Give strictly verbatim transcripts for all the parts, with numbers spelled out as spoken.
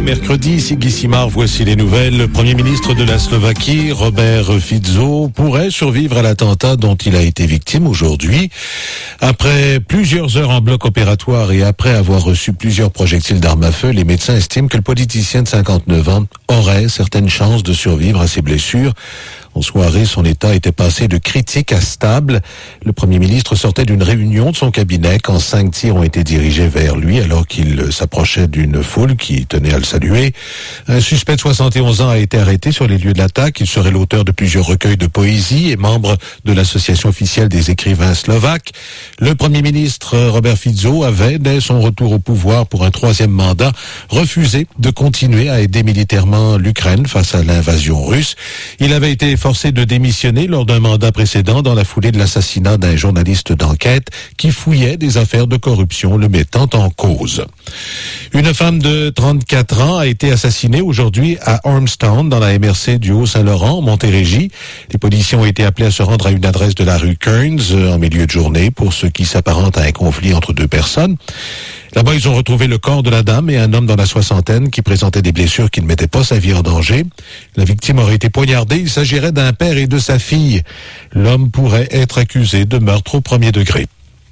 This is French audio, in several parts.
mercredi, ici Guy Simard, voici les nouvelles. Le Premier ministre de la Slovaquie, Robert Fico, pourrait survivre à l'attentat dont il a été victime aujourd'hui. Après plusieurs heures en bloc opératoire et après avoir reçu plusieurs projectiles d'armes à feu, les médecins estiment que le politicien de cinquante-neuf ans aurait certaines chances de survivre à ses blessures. En soirée, son état était passé de critique à stable. Le Premier ministre sortait d'une réunion de son cabinet quand cinq tirs ont été dirigés vers lui alors qu'il s'approchait d'une foule qui tenait à le saluer. Un suspect de soixante et onze ans a été arrêté sur les lieux de l'attaque. Il serait l'auteur de plusieurs recueils de poésie et membre de l'association officielle des écrivains slovaques. Le Premier ministre Robert Fico avait, dès son retour au pouvoir pour un troisième mandat, refusé de continuer à aider militairement l'Ukraine face à l'invasion russe. Il avait été forcé de démissionner lors d'un mandat précédent dans la foulée de l'assassinat d'un journaliste d'enquête qui fouillait des affaires de corruption le mettant en cause. Une femme de trente-quatre ans a été assassinée aujourd'hui à Ormstown dans la M R C du Haut-Saint-Laurent, Montérégie. Les policiers ont été appelés à se rendre à une adresse de la rue Kearns en milieu de journée pour ce qui s'apparente à un conflit entre deux personnes. Là-bas, ils ont retrouvé le corps de la dame et un homme dans la soixantaine qui présentait des blessures qui ne mettaient pas sa vie en danger. La victime aurait été poignardée. Il s'agirait d'un père et de sa fille. L'homme pourrait être accusé de meurtre au premier degré.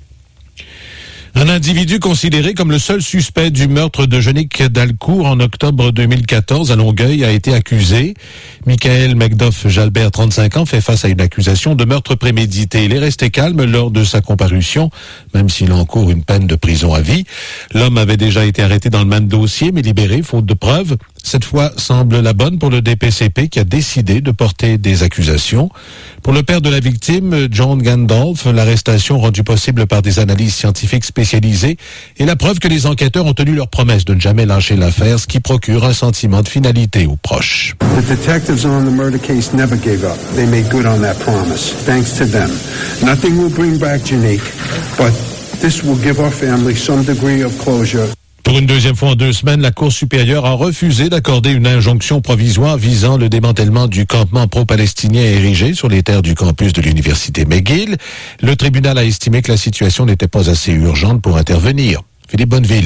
Un individu considéré comme le seul suspect du meurtre de Jeannick Dalcourt en octobre deux mille quatorze à Longueuil a été accusé. Michael Macduff Jalbert, trente-cinq ans, fait face à une accusation de meurtre prémédité. Il est resté calme lors de sa comparution, même s'il encourt une peine de prison à vie. L'homme avait déjà été arrêté dans le même dossier, mais libéré faute de preuves. Cette fois semble la bonne pour le D P C P qui a décidé de porter des accusations. Pour le père de la victime, John Gandalf, l'arrestation rendue possible par des analyses scientifiques spécialisées est la preuve que les enquêteurs ont tenu leur promesse de ne jamais lâcher l'affaire, ce qui procure un sentiment de finalité aux proches. The detectives on the murder case never gave up. They made good on that promise. Thanks to them. Nothing will bring back Jeannick, but this will give our family some degree of closure. Pour une deuxième fois en deux semaines, la Cour supérieure a refusé d'accorder une injonction provisoire visant le démantèlement du campement pro-palestinien érigé sur les terres du campus de l'université McGill. Le tribunal a estimé que la situation n'était pas assez urgente pour intervenir. Philippe Bonneville.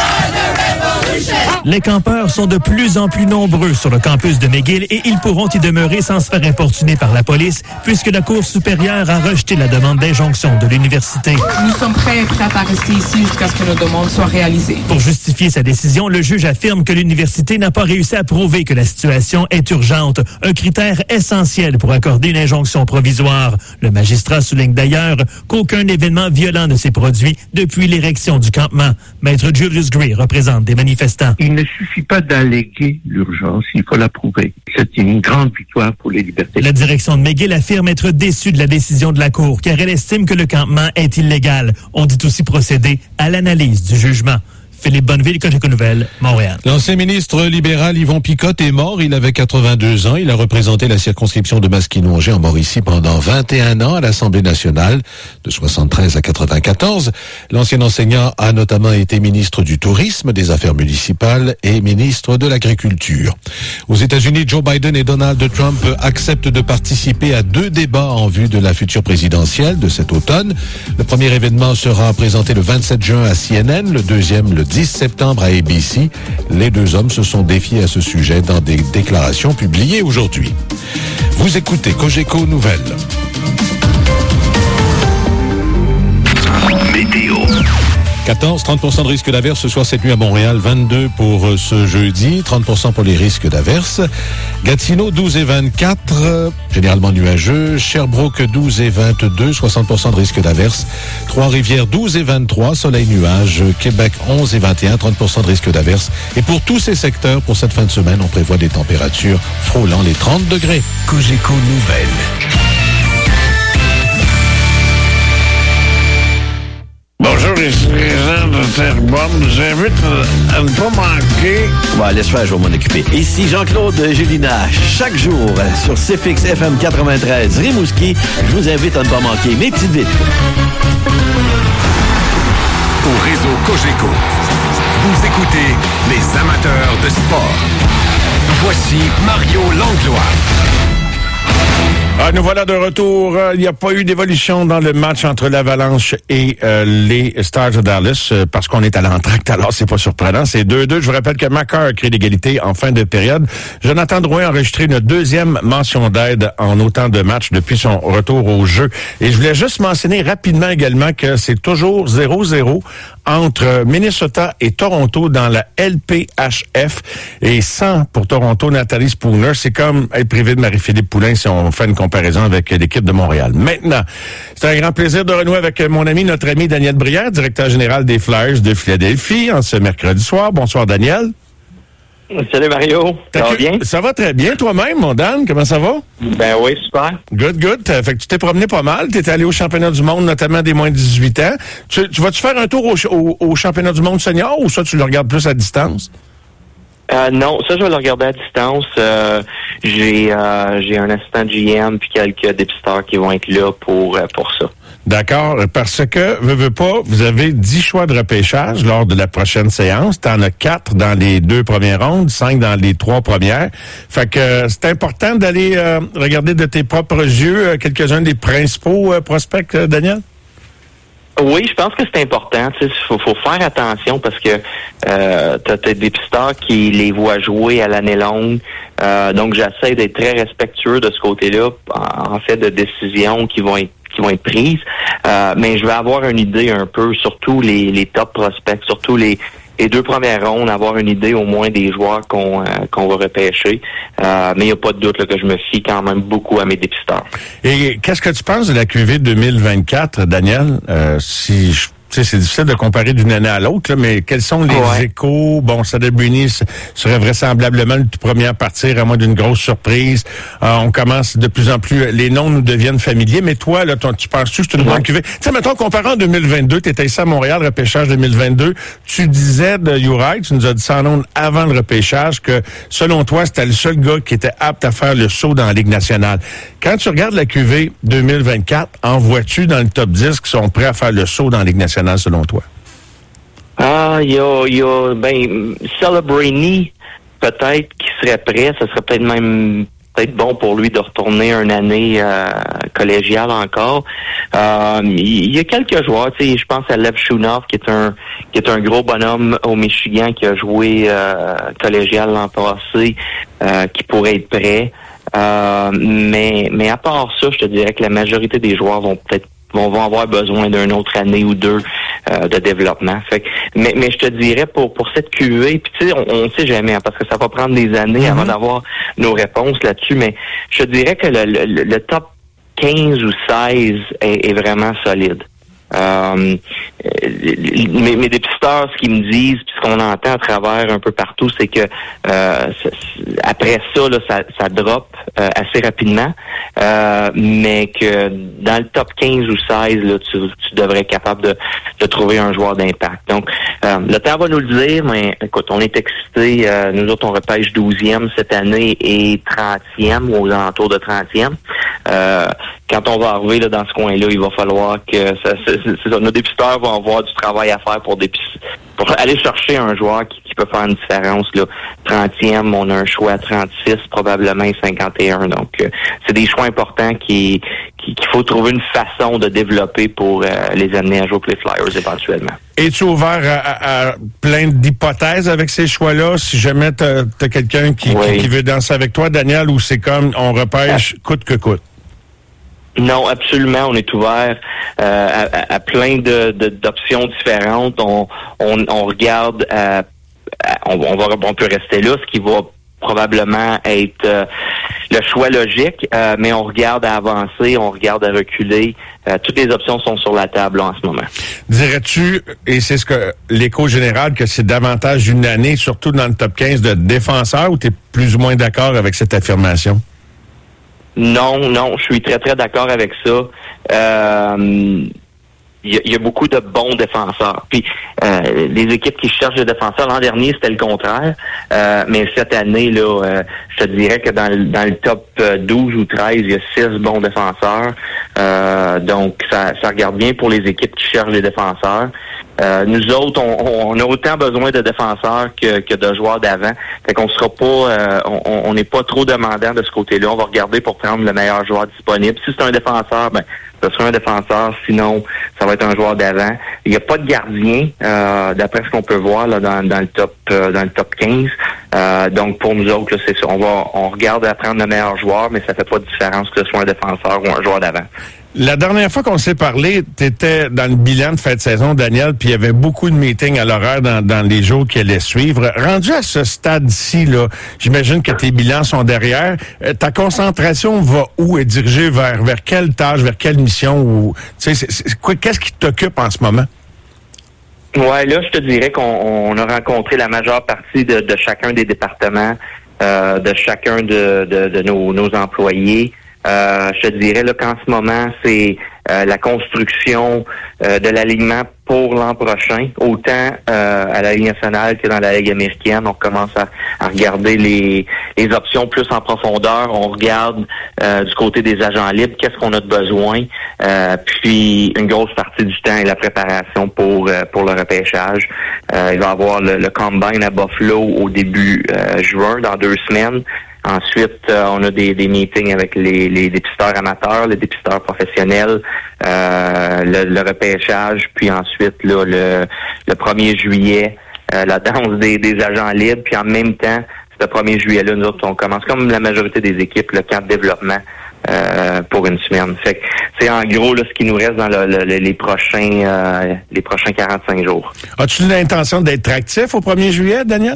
Les campeurs sont de plus en plus nombreux sur le campus de McGill et ils pourront y demeurer sans se faire importuner par la police puisque la Cour supérieure a rejeté la demande d'injonction de l'université. Nous sommes prêts et prêts à rester ici jusqu'à ce que nos demandes soient réalisées. Pour justifier sa décision, le juge affirme que l'université n'a pas réussi à prouver que la situation est urgente, un critère essentiel pour accorder une injonction provisoire. Le magistrat souligne d'ailleurs qu'aucun événement violent ne s'est produit depuis l'érection du campement. Maître Julius Gray représente des manifestants. Il ne suffit pas d'alléguer l'urgence, il faut la prouver. C'est une grande victoire pour les libertés. La direction de McGill affirme être déçue de la décision de la Cour, car elle estime que le campement est illégal. On dit aussi procéder à l'analyse du jugement. Philippe Bonneville, Cogeco Nouvelles, Montréal. L'ancien ministre libéral Yvon Picotte est mort. Il avait quatre-vingt-deux ans. Il a représenté la circonscription de Masquinongé en Mauricie pendant vingt et un ans à l'Assemblée nationale, de soixante-treize à quatre-vingt-quatorze. L'ancien enseignant a notamment été ministre du Tourisme, des Affaires municipales et ministre de l'Agriculture. Aux États-Unis, Joe Biden et Donald Trump acceptent de participer à deux débats en vue de la future présidentielle de cet automne. Le premier événement sera présenté le vingt-sept juin à C N N, le deuxième le dix septembre à A B C. Les deux hommes se sont défiés à ce sujet dans des déclarations publiées aujourd'hui. Vous écoutez Cogeco Nouvelles. Météo. quatorze, trente pour cent de risque d'averse ce soir cette nuit à Montréal, vingt-deux pour ce jeudi, trente pour cent pour les risques d'averse. Gatineau, douze et vingt-quatre, euh, généralement nuageux. Sherbrooke, douze et vingt-deux, soixante pour cent de risque d'averse. Trois-Rivières, douze et vingt-trois, soleil nuage. Québec, onze et vingt et un, trente pour cent de risque d'averse. Et pour tous ces secteurs, pour cette fin de semaine, on prévoit des températures frôlant les trente degrés. Cogeco Nouvelles. Bonjour, ici les gens de Terrebonne. Je vous invite à ne pas manquer. Bon, laisse faire, je vais m'en occuper. Ici Jean-Claude Julina. Chaque jour, sur C F X F M quatre-vingt-treize Rimouski, je vous invite à ne pas manquer mes petites vites. Au réseau Cogeco, vous écoutez les amateurs de sport. Voici Mario Langlois. Ah, nous voilà de retour. Il n'y a pas eu d'évolution dans le match entre l'Avalanche et euh, les Stars de Dallas euh, parce qu'on est à l'entracte, alors c'est pas surprenant. C'est deux deux. Je vous rappelle que Makar a créé l'égalité en fin de période. Jonathan Drouin a enregistré une deuxième mention d'aide en autant de matchs depuis son retour au jeu. Et je voulais juste mentionner rapidement également que c'est toujours zéro zéro entre Minnesota et Toronto dans la L P H F et cent pour Toronto, Nathalie Spooner. C'est comme être privé de Marie-Philippe Poulin si on fait une comparaison avec l'équipe de Montréal. Maintenant, c'est un grand plaisir de renouer avec mon ami, notre ami Daniel Brière, directeur général des Flyers de Philadelphie, en ce mercredi soir. Bonsoir, Daniel. Salut Mario, ça va bien? Ça va très bien, toi-même, mon Dan, comment ça va? Ben oui, super. Good, good. Fait que tu t'es promené pas mal, tu étais allé au championnat du monde, notamment des moins de dix-huit ans. Tu, tu vas-tu faire un tour au, au, au championnat du monde senior ou ça, tu le regardes plus à distance? Euh, non, ça, je vais le regarder à distance. Euh, j'ai euh, j'ai un assistant G M puis quelques dépisteurs qui vont être là pour, euh, pour ça. D'accord, parce que, veux, veux pas, vous avez dix choix de repêchage lors de la prochaine séance. T'en as quatre dans les deux premières rondes, cinq dans les trois premières. Fait que euh, c'est important d'aller euh, regarder de tes propres yeux euh, quelques-uns des principaux euh, prospects, euh, Daniel? Oui, je pense que c'est important. Il faut, faut faire attention parce que euh, tu as des dépisteurs qui les voient jouer à l'année longue. Euh, donc, j'essaie d'être très respectueux de ce côté-là, en, en fait, de décisions qui vont être qui vont être prises. Euh, mais je vais avoir une idée un peu, surtout les, les top prospects, surtout les, les deux premières rondes, avoir une idée au moins des joueurs qu'on euh, qu'on va repêcher. Euh, mais il n'y a pas de doute là, que je me fie quand même beaucoup à mes dépisteurs. Et qu'est-ce que tu penses de la Q V deux mille vingt-quatre, Daniel? Euh, si je Tu sais, c'est difficile de comparer d'une année à l'autre, là, mais quels sont les ouais. échos? Bon, Sadebrini serait vraisemblablement le tout premier à partir, à moins d'une grosse surprise. Euh, on commence de plus en plus, les noms nous deviennent familiers, mais toi, là, toi, tu penses-tu que c'est une ouais. bonne cuvée? Tu sais, mettons, comparant en deux mille vingt-deux, tu étais ici à Montréal, repêchage deux mille vingt-deux, tu disais de Uri, tu nous as dit ça en ondes avant le repêchage, que selon toi, c'était le seul gars qui était apte à faire le saut dans la Ligue nationale. Quand tu regardes la Q V deux mille vingt-quatre, en vois-tu dans le top dix qui sont prêts à faire le saut dans la Ligue nationale? Selon toi? Ah, il y a, y a, ben, Celebrini, peut-être, qui serait prêt. Ce serait peut-être même, peut-être bon pour lui de retourner une année euh, collégiale encore. Euh, il y a quelques joueurs, tu sais, je pense à Lev Shunov, qui est un, qui est un gros bonhomme au Michigan, qui a joué euh, collégial l'an passé, euh, qui pourrait être prêt. Euh, mais, mais à part ça, je te dirais que la majorité des joueurs vont peut-être vont, vont avoir besoin d'une autre année ou deux euh, de développement. Fait que, mais, mais je te dirais pour pour cette Q V, puis tu sais, on ne sait jamais, hein, parce que ça va prendre des années mm-hmm. avant d'avoir nos réponses là-dessus, mais je te dirais que le, le, le top quinze ou seize est, est vraiment solide. Euh, mes, mes dépisteurs, ce qu'ils me disent, puis ce qu'on entend à travers un peu partout, c'est que euh, après ça, là, ça, ça drop euh, assez rapidement, euh, mais que dans le top quinze ou seize, là, tu, tu devrais être capable de, de trouver un joueur d'impact. Donc, euh, le temps va nous le dire, mais écoute, on est excités. Euh, nous autres, on repêche douzième cette année et trentième, ou aux alentours de trentième. Euh, quand on va arriver là, dans ce coin-là, il va falloir que ça, c'est, c'est ça, nos dépisteurs vont avoir du travail à faire pour, dépis, pour aller chercher un joueur qui, qui peut faire une différence. Là. trentième, on a un choix à trente-six, probablement cinquante et un. Donc, euh, c'est des choix importants qui, qui, qu'il faut trouver une façon de développer pour euh, les amener à jouer pour les Flyers éventuellement. Es-tu ouvert à, à, à plein d'hypothèses avec ces choix-là? Si jamais t'as, t'as quelqu'un qui, oui. qui, qui veut danser avec toi, Daniel, ou c'est comme on repêche ah. coûte que coûte? Non, absolument. On est ouvert euh, à, à plein de, de, d'options différentes. On, on, on regarde, euh, on, on, va, on peut rester là, ce qui va probablement être euh, le choix logique, euh, mais on regarde à avancer, on regarde à reculer. Euh, toutes les options sont sur la table là, en ce moment. Dirais-tu, et c'est ce que l'écho général, que c'est davantage une année, surtout dans le top quinze, de défenseurs, ou tu es plus ou moins d'accord avec cette affirmation? Non, non, je suis très, très d'accord avec ça. Euh, il y, y a beaucoup de bons défenseurs. Puis, euh, les équipes qui cherchent des défenseurs, l'an dernier, c'était le contraire. Euh, mais cette année, là, euh, je te dirais que dans le, dans le top douze ou treize, il y a six bons défenseurs. Euh, donc, ça, ça regarde bien pour les équipes qui cherchent des défenseurs. Euh, nous autres, on, on a autant besoin de défenseurs que, que de joueurs d'avant. Fait qu'on sera pas, euh, on n'est pas trop demandant de ce côté-là. On va regarder pour prendre le meilleur joueur disponible. Si c'est un défenseur, ben ce sera un défenseur. Sinon, ça va être un joueur d'avant. Il n'y a pas de gardien, euh, d'après ce qu'on peut voir là dans, dans le top, euh, dans le top quinze. Euh, donc pour nous autres, là, c'est ça. On va, on regarde à prendre le meilleur joueur, mais ça fait pas de différence que ce soit un défenseur ou un joueur d'avant. La dernière fois qu'on s'est parlé, tu étais dans le bilan de fin de saison, Daniel, puis il y avait beaucoup de meetings à l'horaire dans, dans les jours qui allaient suivre. Rendu à ce stade-ci, là, j'imagine que tes bilans sont derrière. Euh, ta concentration va où? Est dirigée vers vers quelle tâche, vers quelle mission? Ou, tu sais, c'est, c'est, quoi, qu'est-ce qui t'occupe en ce moment? Ouais, là, je te dirais qu'on on a rencontré la majeure partie de, de chacun des départements, euh, de chacun de, de, de nos, nos employés. Euh, je te dirais là qu'en ce moment, c'est euh, la construction euh, de l'alignement pour l'an prochain, autant euh, à la Ligue nationale que dans la Ligue américaine. On commence à, à regarder les, les options plus en profondeur. On regarde euh, du côté des agents libres, qu'est-ce qu'on a de besoin. Euh, puis une grosse partie du temps est la préparation pour euh, pour le repêchage. Euh, il va y avoir le, le combine à Buffalo au début euh, juin, dans deux semaines. Ensuite, euh, on a des, des meetings avec les, les dépisteurs amateurs, les dépisteurs professionnels, euh, le, le repêchage, puis ensuite là, le, le premier juillet, euh, la danse des, des agents libres, puis en même temps, ce premier juillet-là, nous autres, on commence comme la majorité des équipes, le camp de développement euh, pour une semaine. Fait que c'est en gros là, ce qui nous reste dans le, le, les prochains euh, les prochains quarante-cinq jours. As-tu l'intention d'être actif au premier juillet, Daniel?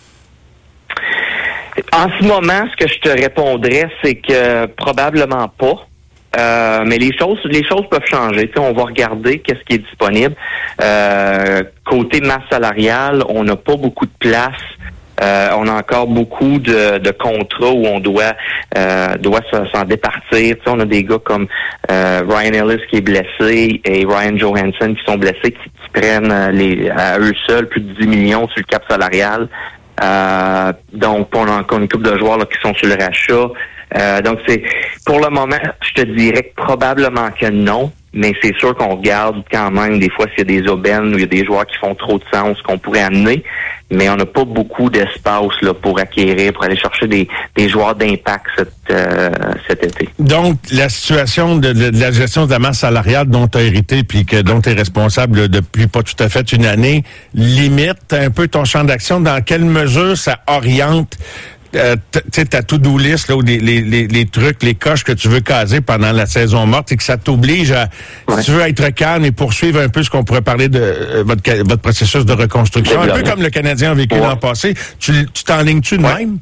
En ce moment, ce que je te répondrais, c'est que probablement pas. Euh, mais les choses, les choses peuvent changer. Tu sais, on va regarder qu'est-ce qui est disponible. Euh, côté masse salariale, on n'a pas beaucoup de place. Euh, on a encore beaucoup de, de contrats où on doit euh, doit s'en départir. Tu sais, on a des gars comme euh, Ryan Ellis qui est blessé et Ryan Johansson qui sont blessés, qui, qui prennent les, à eux seuls plus de dix millions sur le cap salarial. Euh, donc, on a encore une couple de joueurs là, qui sont sur le rachat. Euh, donc, c'est pour le moment, je te dirais que probablement que non, mais c'est sûr qu'on regarde quand même des fois s'il y a des aubaines ou il y a des joueurs qui font trop de sens qu'on pourrait amener, mais on n'a pas beaucoup d'espace là pour acquérir, pour aller chercher des, des joueurs d'impact cet, euh, cet été. Donc, la situation de, de, de la gestion de la masse salariale dont tu as hérité puis que dont tu es responsable depuis pas tout à fait une année limite un peu ton champ d'action. Dans quelle mesure ça oriente Euh, tu sais, ta to-do list, là, ou les, les, les, les trucs, les coches que tu veux caser pendant la saison morte, et que ça t'oblige à, ouais. si tu veux être calme et poursuivre un peu ce qu'on pourrait parler de euh, votre, votre processus de reconstruction, un peu comme le Canadien a vécu ouais. l'an passé. Tu, tu t'enlignes-tu de ouais. même?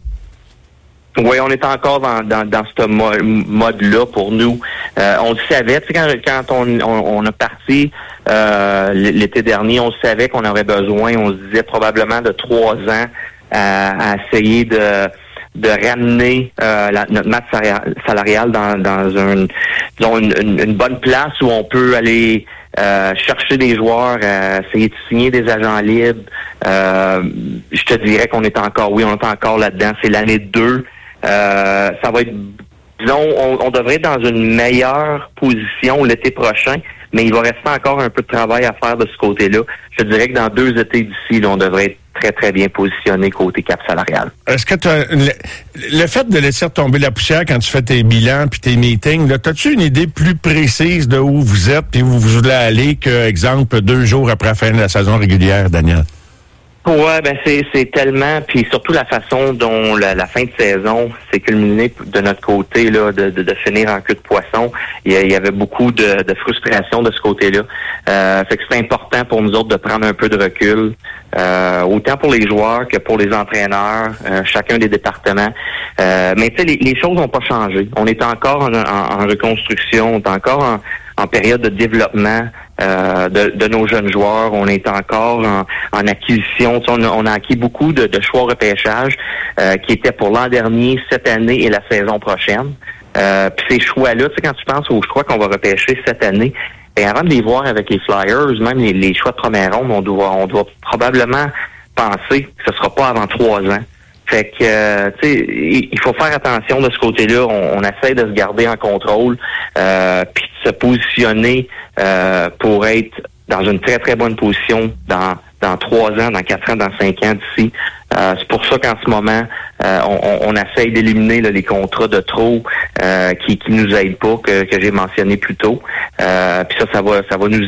Oui, on est encore dans, dans, dans ce mo- mode-là pour nous. Euh, on le savait, tu sais, quand, quand on, on, on a parti euh, l'été dernier, on savait qu'on aurait besoin, on se disait probablement de trois ans à, à essayer de de ramener euh, la, notre masse salariale dans, dans une, disons une, une, une bonne place où on peut aller euh, chercher des joueurs, euh, essayer de signer des agents libres. Euh, je te dirais qu'on est encore, oui, on est encore là-dedans. C'est l'année deux. Euh, ça va être, disons, on, on devrait être dans une meilleure position l'été prochain, mais il va rester encore un peu de travail à faire de ce côté-là. Je dirais que dans deux étés d'ici, là, on devrait être très, très bien positionné côté cap salarial. Est-ce que t'as, le, le fait de laisser tomber la poussière quand tu fais tes bilans puis tes meetings, là, as-tu une idée plus précise de où vous êtes puis où vous voulez aller que, exemple, deux jours après la fin de la saison régulière, Daniel? Ouais, ben c'est c'est tellement, puis surtout la façon dont la, la fin de saison s'est culminée de notre côté là, de, de, de finir en queue de poisson. Il y, il y avait beaucoup de, de frustration de ce côté-là. Euh, fait que c'est important pour nous autres de prendre un peu de recul, euh, autant pour les joueurs que pour les entraîneurs, euh, chacun des départements. Euh, mais tu sais, les, les choses n'ont pas changé. On est encore en, en, en reconstruction, on est encore en, en période de développement. Euh, de, de nos jeunes joueurs. On est encore en, en acquisition. On a, on a acquis beaucoup de, de choix repêchage euh, qui étaient pour l'an dernier, cette année et la saison prochaine. Euh, puis ces choix-là, tu sais, quand tu penses aux choix qu'on va repêcher cette année, et avant de les voir avec les Flyers, même les, les choix de première ronde, on doit, on doit probablement penser que ce sera pas avant trois ans. Fait que, euh, tu sais, il faut faire attention de ce côté-là. On, on essaie de se garder en contrôle, euh, puis de se positionner euh, pour être dans une très, très bonne position dans dans trois ans, dans quatre ans, dans cinq ans d'ici. Euh, c'est pour ça qu'en ce moment, euh, on, on essaye d'éliminer là, les contrats de trop euh, qui qui nous aident pas, que, que j'ai mentionné plus tôt. Euh, puis ça, ça va, ça va nous